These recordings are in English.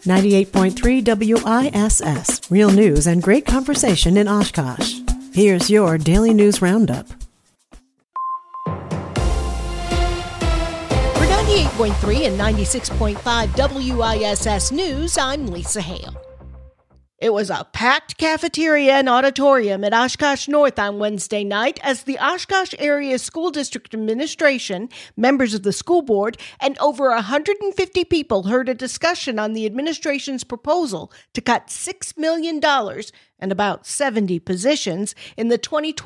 98.3 WISS, real news and great conversation in Oshkosh. Here's your Daily News Roundup. For 98.3 and 96.5 WISS News, I'm Lisa Hale. It was a packed cafeteria and auditorium at Oshkosh North on Wednesday night as the Oshkosh Area School District Administration, members of the school board, and over 150 people heard a discussion on the administration's proposal to cut $6 million and about 70 positions in the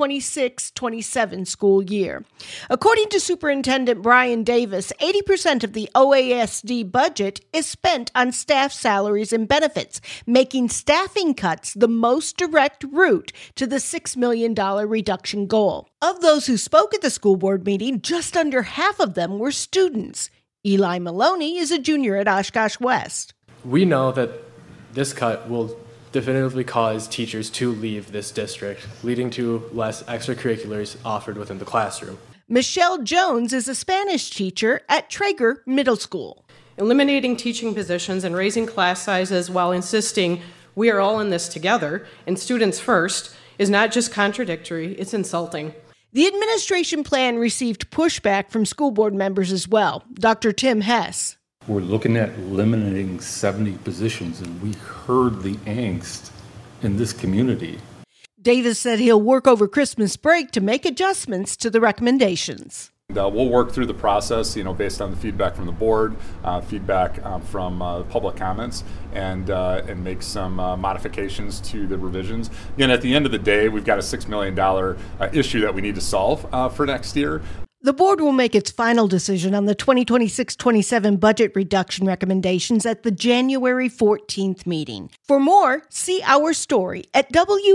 2026-27 school year. According to Superintendent Brian Davis, 80% of the OASD budget is spent on staff salaries and benefits, making staffing cuts the most direct route to the $6 million reduction goal. Of those who spoke at the school board meeting, just under half of them were students. Eli Maloney is a junior at Oshkosh West. We know that this cut will definitively cause teachers to leave this district, leading to less extracurriculars offered within the classroom. Michelle Jones is a Spanish teacher at Traeger Middle School. Eliminating teaching positions and raising class sizes while insisting we are all in this together and students first is not just contradictory, it's insulting. The administration plan received pushback from school board members as well. Dr. Tim Hess. We're looking at eliminating 70 positions, and we heard the angst in this community. Davis said he'll work over Christmas break to make adjustments to the recommendations. We'll work through the process, based on the feedback from the board, feedback from public comments, and make some modifications to the revisions. Again, at the end of the day, we've got a $6 million issue that we need to solve for next year. The board will make its final decision on the 2026-27 budget reduction recommendations at the January 14th meeting. For more, see our story at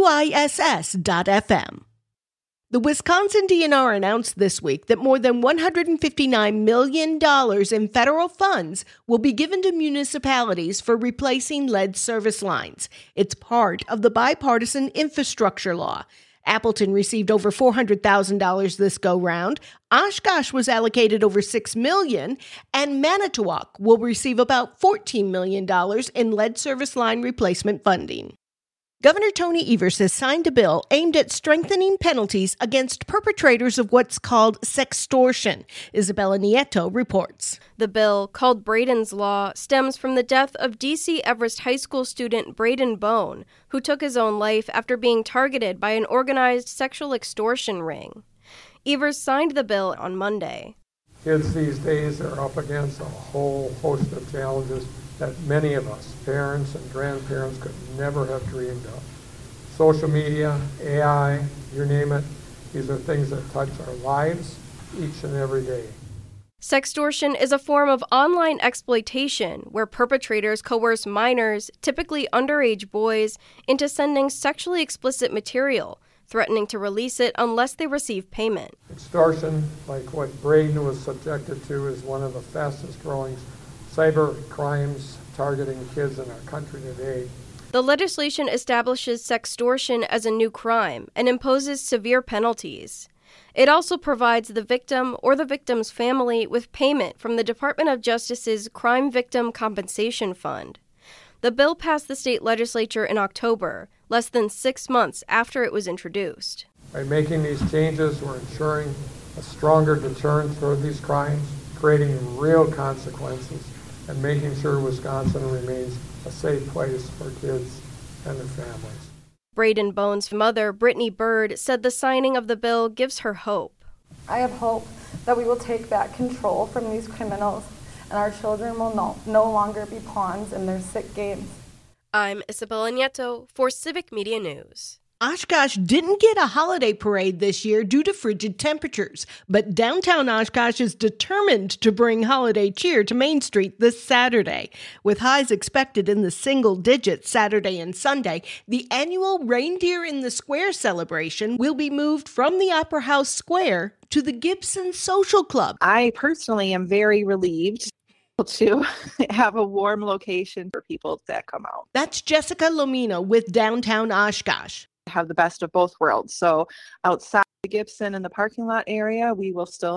WISS.FM. The Wisconsin DNR announced this week that more than $159 million in federal funds will be given to municipalities for replacing lead service lines. It's part of the bipartisan infrastructure law. Appleton received over $400,000 this go-round. Oshkosh was allocated over $6 million, and Manitowoc will receive about $14 million in lead service line replacement funding. Governor Tony Evers has signed a bill aimed at strengthening penalties against perpetrators of what's called sextortion. Isabella Nieto reports. The bill, called Braden's Law, stems from the death of D.C. Everest High School student Braden Bone, who took his own life after being targeted by an organized sexual extortion ring. Evers signed the bill on Monday. Kids these days are up against a whole host of challenges that many of us, parents and grandparents, could never have dreamed of. Social media, AI, you name it, these are things that touch our lives each and every day. Sextortion is a form of online exploitation where perpetrators coerce minors, typically underage boys, into sending sexually explicit material, threatening to release it unless they receive payment. Extortion, like what Braden was subjected to, is one of the fastest growing cyber crimes targeting kids in our country today. The legislation establishes sextortion as a new crime and imposes severe penalties. It also provides the victim or the victim's family with payment from the Department of Justice's Crime Victim Compensation Fund. The bill passed the state legislature in October, less than 6 months after it was introduced. By making these changes, we're ensuring a stronger deterrent for these crimes, creating real consequences, and making sure Wisconsin remains a safe place for kids and their families. Braden Bone's mother, Brittany Bird, said the signing of the bill gives her hope. I have hope that we will take back control from these criminals and our children will no longer be pawns in their sick games. I'm Isabella Nieto for Civic Media News. Oshkosh didn't get a holiday parade this year due to frigid temperatures, but downtown Oshkosh is determined to bring holiday cheer to Main Street this Saturday. With highs expected in the single digits Saturday and Sunday, the annual Reindeer in the Square celebration will be moved from the Opera House Square to the Gibson Social Club. I personally am very relieved to have a warm location for people that come out. That's Jessica Lomino with Downtown Oshkosh. Have the best of both worlds. So outside the Gibson and the parking lot area, we will still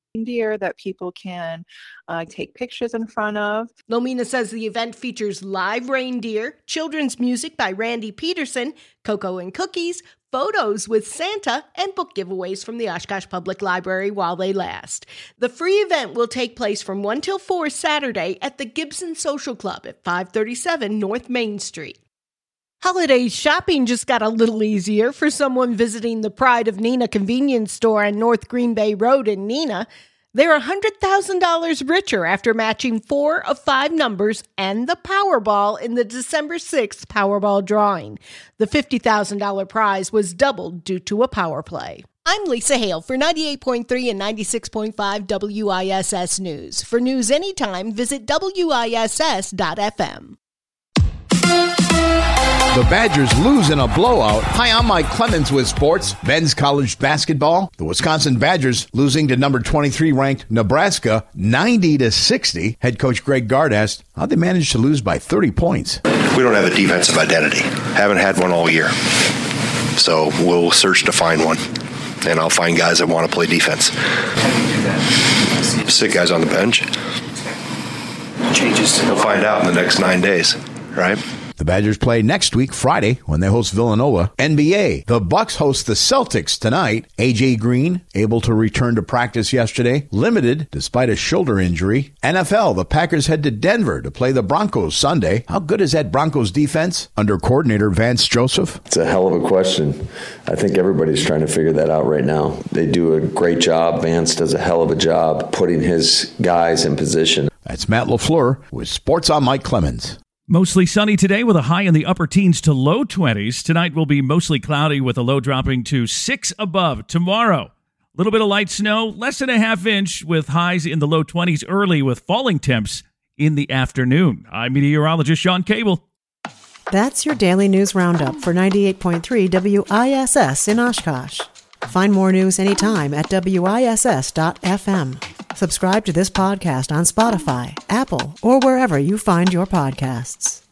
reindeer that people can take pictures in front of. Lomina says the event features live reindeer, children's music by Randy Peterson, cocoa and cookies, photos with Santa, and book giveaways from the Oshkosh Public Library while they last. The free event will take place from 1 till 4 Saturday at the Gibson Social Club at 537 North Main Street. Holiday shopping just got a little easier for someone visiting the Pride of Neenah convenience store on North Green Bay Road in Neenah. They're $100,000 richer after matching 4 of 5 numbers and the Powerball in the December 6th Powerball drawing. The $50,000 prize was doubled due to a power play. I'm Lisa Hale for 98.3 and 96.5 WISS News. For news anytime, visit WISS.FM. The Badgers lose in a blowout. Hi, I'm Mike Clemens with sports. Men's college basketball. The Wisconsin Badgers losing to number 23 ranked Nebraska 90-60. Head coach Greg Gard asked how they managed to lose by 30 points. We don't have a defensive identity. Haven't had one all year. So we'll search to find one. And I'll find guys that want to play defense. Sit guys on the bench. Changes. We'll find out in the next 9 days, right? The Badgers play next week, Friday, when they host Villanova. NBA, the Bucks host the Celtics tonight. A.J. Green, able to return to practice yesterday, limited despite a shoulder injury. NFL, the Packers head to Denver to play the Broncos Sunday. How good is that Broncos defense under coordinator Vance Joseph? It's a hell of a question. I think everybody's trying to figure that out right now. They do a great job. Vance does a hell of a job putting his guys in position. That's Matt LaFleur with Sports on Mike Clemens. Mostly sunny today with a high in the upper teens to low 20s. Tonight will be mostly cloudy with a low dropping to 6 above. Tomorrow, a little bit of light snow, less than a half inch with highs in the low 20s early with falling temps in the afternoon. I'm meteorologist Sean Cable. That's your daily news roundup for 98.3 WISS in Oshkosh. Find more news anytime at WISS.FM. Subscribe to this podcast on Spotify, Apple, or wherever you find your podcasts.